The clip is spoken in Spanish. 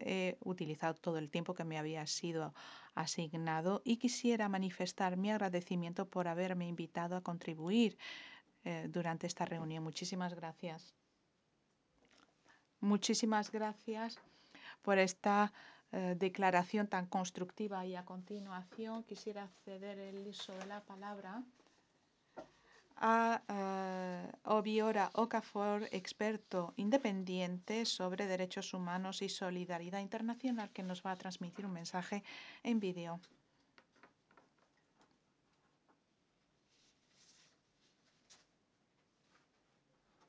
he utilizado todo el tiempo que me había sido asignado y quisiera manifestar mi agradecimiento por haberme invitado a contribuir durante esta reunión. Muchísimas gracias. Muchísimas gracias por esta declaración tan constructiva y a continuación quisiera ceder el uso de la palabra a Obiora Okafor, experto independiente sobre derechos humanos y solidaridad internacional, que nos va a transmitir un mensaje en vídeo.